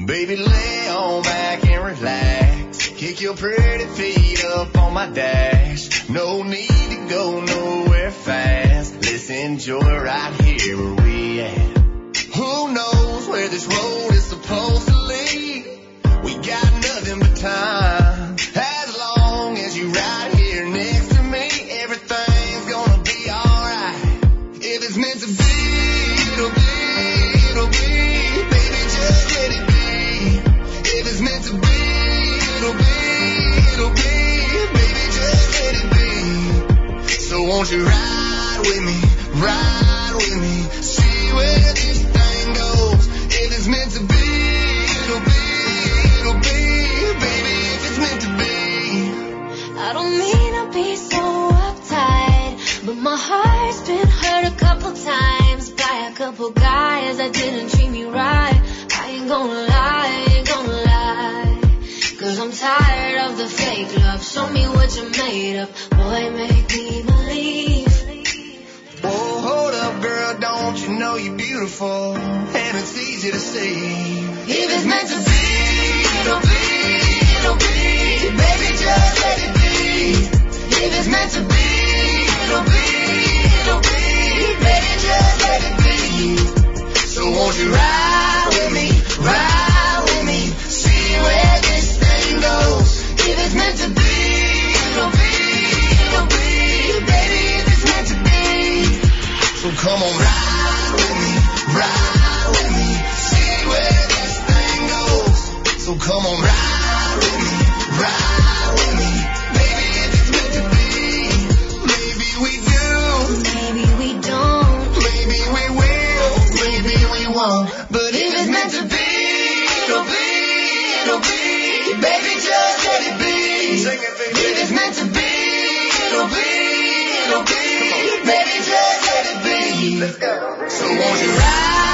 Baby, lay on back and relax. Kick your pretty feet up on my dash. No need to go nowhere fast. Let's enjoy right here where we at. Who knows where this road is supposed to lead? We got nothing but time. As long as you right here next to me, everything's gonna be alright. If it's meant to be, it'll be, it'll be. Baby, just let it be. If it's meant to be, it'll be, it'll be. Baby, just let it be. So won't you ride with me, ride with me, see where this thing goes. If it's meant to be, it'll be, it'll be. Baby, if it's meant to be. I don't mean to be so uptight, but my heart's been hurt a couple times by a couple guys that didn't treat me right. I ain't gonna lie, ain't gonna lie, 'cause I'm tired of the fake love. Show me what you're made of, boy, make me believe. Oh, hold up, girl, don't you know you're beautiful, and it's easy to see. If it's meant to be, it'll be, it'll be. Baby, just let it be. If it's meant to be, it'll be, it'll be. Baby, just let it be. So won't you ride with me, see where this thing goes. If it's meant to be, it'll be, it'll be. Baby, if it's meant to be. So come on, ride with me, see where this thing goes. So come on, ride with me, baby, if it's meant to be. Maybe we do, Maybe we don't, maybe we will, maybe we won't. But if it's meant to be, it'll be, it'll be. Baby, just let it be. Sing it, baby. If it's meant to be, it'll be, it'll be. Baby, just let it be. Let's go. So won't you ride